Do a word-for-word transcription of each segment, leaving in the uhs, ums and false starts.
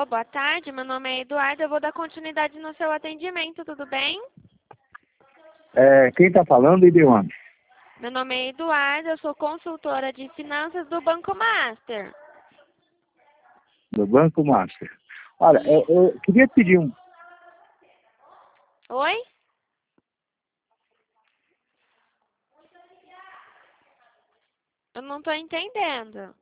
Alô, boa tarde. Meu nome é Eduardo. Eu vou dar continuidade no seu atendimento, tudo bem? É, quem está falando e de onde? Meu nome é Eduardo. Eu sou consultora de finanças do Banco Master. Do Banco Master. Olha, eu, Isso. eu queria pedir um... Oi? Eu não estou entendendo.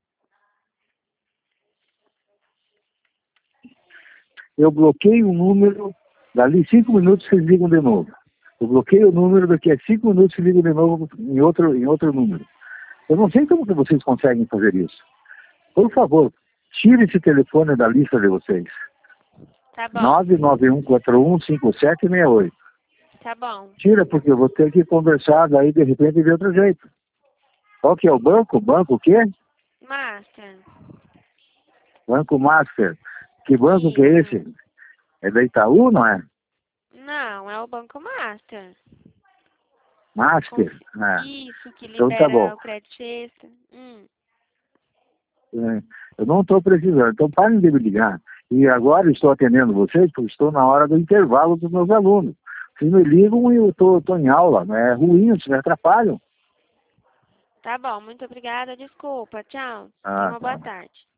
Eu bloqueio o número, dali cinco minutos vocês ligam de novo. Eu bloqueio o número, daqui a cinco minutos vocês ligam de novo em outro, em outro número. Eu não sei como que vocês conseguem fazer isso. Por favor, tire esse telefone da lista de vocês. Tá bom, nove nove um quatro um cinco sete seis oito. tá bom. Tira, porque eu vou ter que conversar daí de repente de outro jeito. Qual que é o banco? Banco o quê? Master. Banco Master. Que banco que é Isso. esse? É da Itaú, não é? Não, é o Banco Master. Master? Confi- Ah, Isso, que então tá bom. libera o crédito extra. Hum. É, eu não estou precisando, então parem de me ligar. E agora estou atendendo vocês porque estou na hora do intervalo dos meus alunos. Vocês me ligam e eu estou em aula, não é ruim, vocês me atrapalham. Tá bom, muito obrigada. Desculpa. Tchau. Tenha Ah, uma boa tá. tarde.